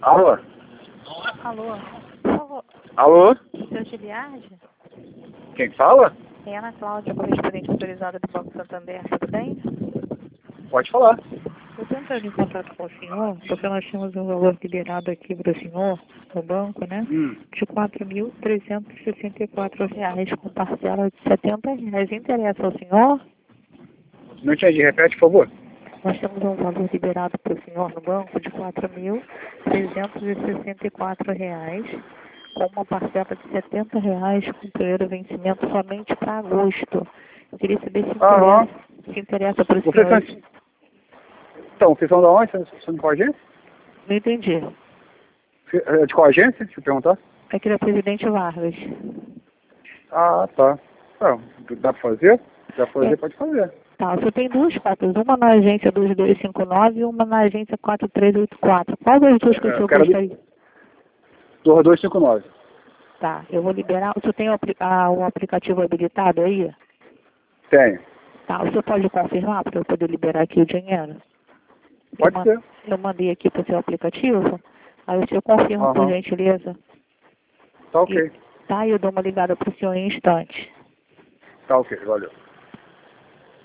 Alô? Alô? Por favor, Alô? seu Giliardi? Quem fala? É Ana Cláudia, correspondente autorizada do Banco Santander, tudo bem? Pode falar. Eu estou entrando em contato com o senhor, porque nós temos um valor liberado aqui para o senhor, no banco, né? De R$ 4.364, com parcela de R$ 70. Interessa ao senhor? Não entendi. Repete, por favor. Nós temos um valor liberado para o senhor no banco de R$ 4.364, com uma parcela de R$ 70, com primeiro vencimento somente para agosto. Eu queria saber se interessa para o Vocês senhor. são... Então, vocês são da onde? Vocês são de qual agência? Não entendi. De qual agência? Deixa eu perguntar. Aqui da Presidente Vargas. Ah, tá. Não, dá pra fazer? Dá pra fazer, pode fazer. Tá, você tem duas contas, uma na agência 2259 e uma na agência 4384. Qual das duas que o senhor gostaria? 2259. Tá, eu vou liberar. O senhor tem o aplicativo habilitado aí? Tenho. Tá, o senhor pode confirmar para eu poder liberar aqui o dinheiro? Pode ser. Eu mandei aqui para o seu aplicativo, aí o senhor confirma, por gentileza. Tá ok. Tá, eu dou uma ligada para o senhor em instante. Tá ok, valeu.